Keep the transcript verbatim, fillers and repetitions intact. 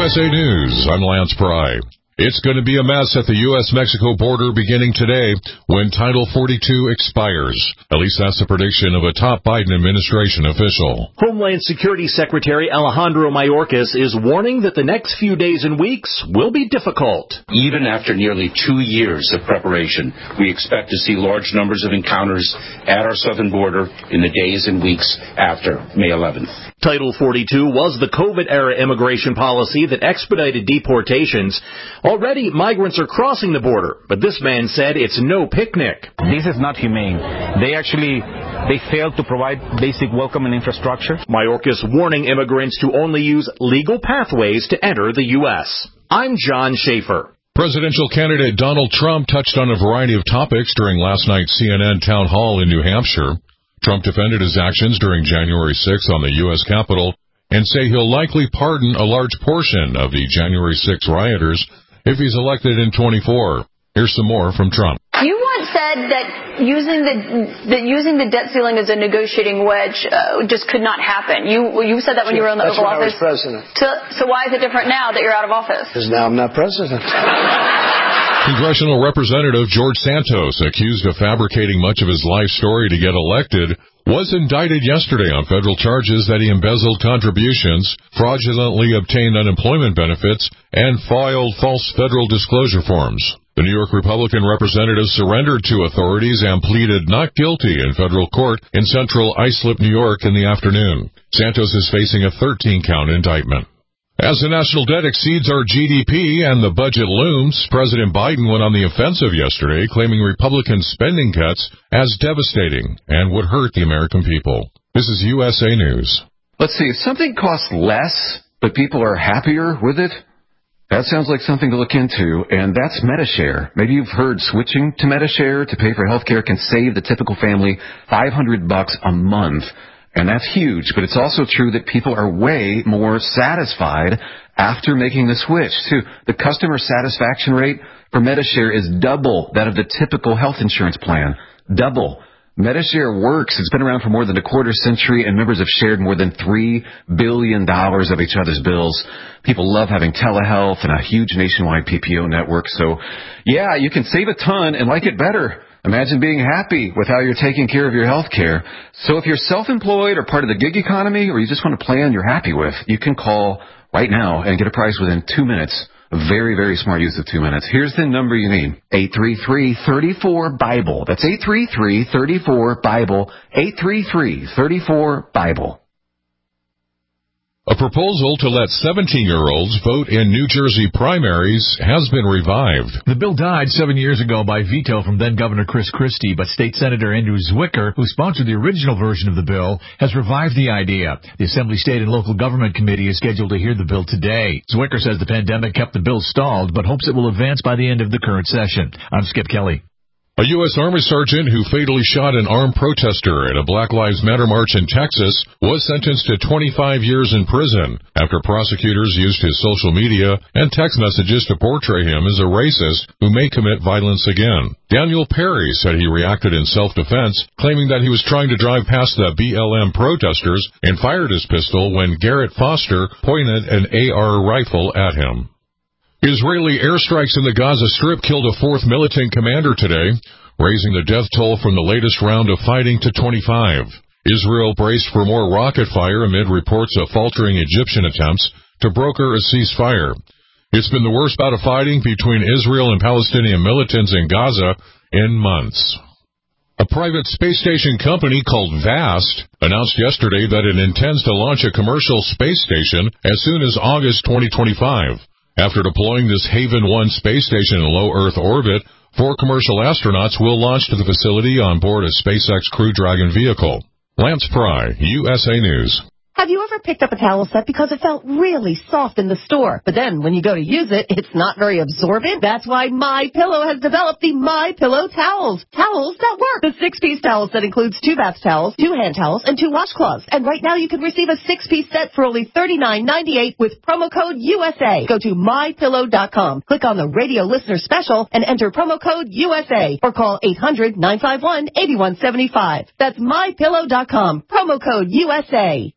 S A News, I'm Lance Pry. It's going to be a mess at the U S Mexico border beginning today when Title forty-two expires. At least that's the prediction of a top Biden administration official. Homeland Security Secretary Alejandro Mayorkas is warning that the next few days and weeks will be difficult. Even after nearly two years of preparation, we expect to see large numbers of encounters at our southern border in the days and weeks after May eleventh. Title forty-two was the COVID-era immigration policy that expedited deportations. Already, migrants are crossing the border, but this man said it's no picnic. This is not humane. They actually, they failed to provide basic welcome and infrastructure. Mayorkas warning immigrants to only use legal pathways to enter the U S. I'm John Schaefer. Presidential candidate Donald Trump touched on a variety of topics during last night's C N N town hall in New Hampshire. Trump defended his actions during January sixth on the U S Capitol and say he'll likely pardon a large portion of the January sixth rioters if he's elected in twenty-four. Here's some more from Trump. You once said that using the that using the debt ceiling as a negotiating wedge uh, just could not happen. You you said that when you were in the That's Oval when Office. I was president. So, so why is it different now that you're out of office? Because now I'm not president. Congressional Representative George Santos, accused of fabricating much of his life story to get elected, was indicted yesterday on federal charges that he embezzled contributions, fraudulently obtained unemployment benefits, and filed false federal disclosure forms. The New York Republican representative surrendered to authorities and pleaded not guilty in federal court in central Islip, New York in the afternoon. Santos is facing a thirteen-count indictment. As the national debt exceeds our G D P and the budget looms, President Biden went on the offensive yesterday, claiming Republican spending cuts as devastating and would hurt the American people. This is U S A News. Let's see, if something costs less, but people are happier with it, that sounds like something to look into, and that's Medi-Share. Maybe you've heard switching to Medi-Share to pay for health care can save the typical family five hundred bucks a month. And that's huge, but it's also true that people are way more satisfied after making the switch, too. The customer satisfaction rate for Medi-Share is double that of the typical health insurance plan. Double. Medi-Share works. It's been around for more than a quarter century, and members have shared more than three billion dollars of each other's bills. People love having telehealth and a huge nationwide P P O network. So, yeah, you can save a ton and like it better. Imagine being happy with how you're taking care of your health care. So if you're self-employed or part of the gig economy, or you just want a plan you're happy with, you can call right now and get a price within two minutes. A very, very smart use of two minutes. Here's the number you need. eight three three, three four, BIBLE. That's eight three three, three four, BIBLE. eight three three, three four, BIBLE. A proposal to let seventeen-year-olds vote in New Jersey primaries has been revived. The bill died seven years ago by veto from then-Governor Chris Christie, but State Senator Andrew Zwicker, who sponsored the original version of the bill, has revived the idea. The Assembly State and Local Government Committee is scheduled to hear the bill today. Zwicker says the pandemic kept the bill stalled, but hopes it will advance by the end of the current session. I'm Skip Kelly. A U S Army sergeant who fatally shot an armed protester at a Black Lives Matter march in Texas was sentenced to twenty-five years in prison after prosecutors used his social media and text messages to portray him as a racist who may commit violence again. Daniel Perry said he reacted in self-defense, claiming that he was trying to drive past the B L M protesters and fired his pistol when Garrett Foster pointed an A R rifle at him. Israeli airstrikes in the Gaza Strip killed a fourth militant commander today, raising the death toll from the latest round of fighting to twenty-five. Israel braced for more rocket fire amid reports of faltering Egyptian attempts to broker a ceasefire. It's been the worst bout of fighting between Israel and Palestinian militants in Gaza in months. A private space station company called VAST announced yesterday that it intends to launch a commercial space station as soon as August twenty twenty-five. After deploying this Haven one space station in low Earth orbit, four commercial astronauts will launch to the facility on board a SpaceX Crew Dragon vehicle. Lance Pry, U S A News. Have you ever picked up a towel set because it felt really soft in the store, but then when you go to use it, it's not very absorbent? That's why MyPillow has developed the MyPillow towels. Towels that work. The six-piece towel set includes two bath towels, two hand towels, and two washcloths. And right now you can receive a six-piece set for only thirty-nine ninety-eight with promo code U S A. Go to my pillow dot com, click on the radio listener special, and enter promo code U S A, or call eight hundred, nine five one, eight one seven five. That's my pillow dot com, promo code U S A.